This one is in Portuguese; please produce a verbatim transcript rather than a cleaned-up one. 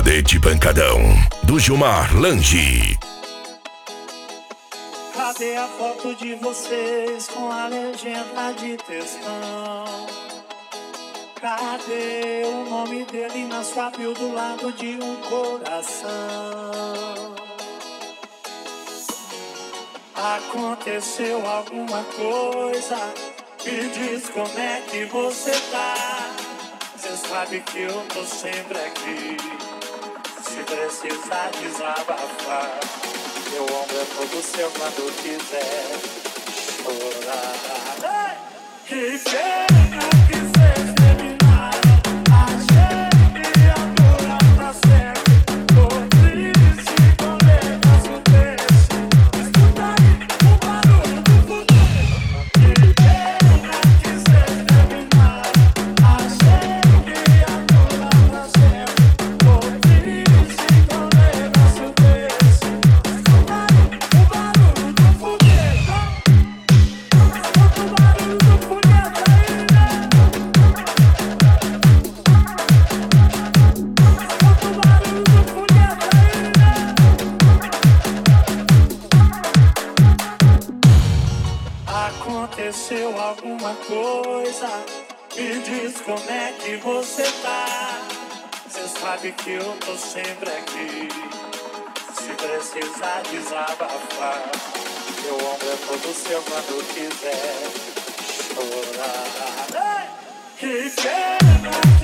D de Pancadão, do Gilmar Lange. Cadê a foto de vocês com a legenda de textão? Cadê o nome dele na sua bio do lado de um coração? Aconteceu alguma coisa? Me diz como é que você tá. Cê sabe que eu tô sempre aqui. Se precisar desabafar, meu ombro é todo seu quando quiser chorar. Que pena que cês terminaram. Achei que ia durar pra sempre. Tô triste com um negócio desse. Escuta aí o barulho do futuro. Que pena que cês terminaram. Achei que ia durar pra sempre. Tô triste com um negócio desse. Escuta aí o barulho do foguete. Escuta o barulho do foguete aí, né? Escuta o barulho do foguete aí, né? Aconteceu alguma coisa? Me diz como é que você tá. Cê sabe que eu tô sempre aqui. Se precisar desabafar, meu ombro é todo seu quando quiser chorar. Que pena